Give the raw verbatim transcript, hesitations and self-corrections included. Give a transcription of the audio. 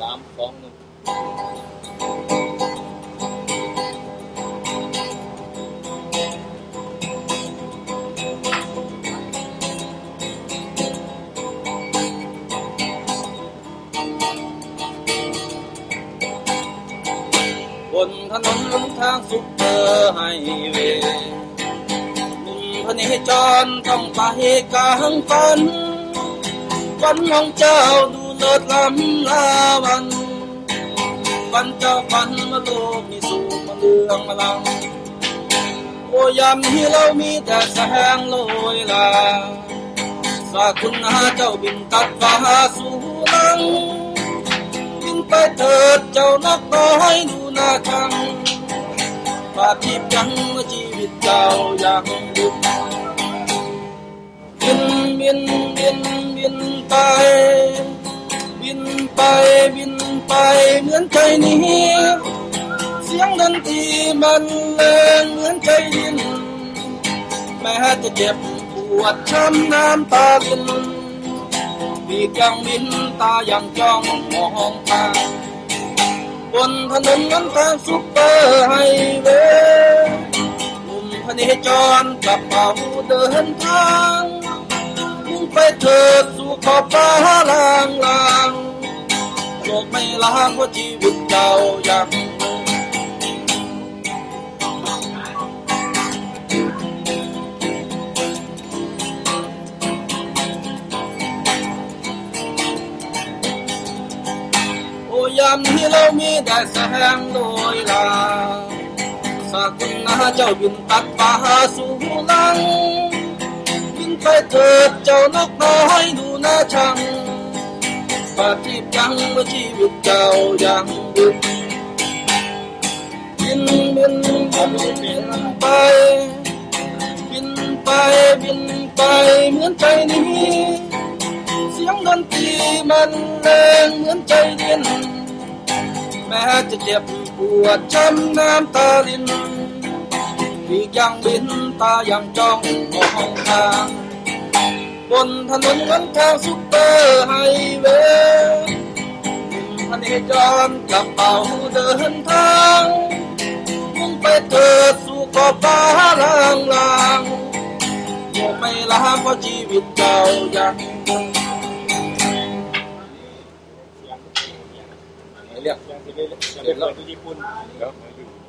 ามสองหนึ่งบนถนนทางซุปเปอร์ไฮเวย์หนุ่มพเนจรต้องไปกลางฝันฝันของเจ้าดูเลิศล้ำลาวันฝันเจ้าฝันมาโลกมีสู่มาเลืองมาลังโอ้ยามนี้เรามีแต่แสงโลยลาสาคุณหาเจ้าบินตัดฟ้าสู่ลังบินไปเถิดเจ้านกน้อยดูน่าชังปาทิพย์ยังชีวิตเจ้ายังดุจบินบินบินบินไปบินไปบินไปเหมือนใจนี้เสียงดนตรีมันแรงเหมือนใจดินแม้จะเจ็บปวดช้ำน้ำตาลินปีกยังบินตายังจ้องมองทางบนถนนนั้นทางซุปเปอร์ไฮเวย์หนุ่มพเนจรกับเป่าเดินทางมุ่งไปเถิดสู่ขอบฟ้าลางลางโลกไม่ล้างเพราะชีวิตเจ้ายังยามนี้เรามีแต่แสงโดยลาสาคุณนาเจ้าบินตัดฟ้าสู่ลังบินไปเถิดเจ้านกน้อยดูน่าชังปาทิพย์ยังเมื่อชีวิตเจ้ายังดุจบินบินบินบินไปบินไปบินไปเหมือนใจนี้เสียงดนตรีมันแรงเหมือนใจดินแม้จะเจ็บปวดช้ำน้ำตาลินปีกยังบินตายังจ้องมองทางบนถนนนั้นทางซุปเปอร์ไฮเวย์พเนจรกับเป่าเดินทางมุ่งไปเถิดสู่ขอบฟ้าลางลางโลกไม่ล้างเพราะชีวิตเจ้ายังคงเรียกเรียกเรียกเราที่ญี่ปุ่นแล้ว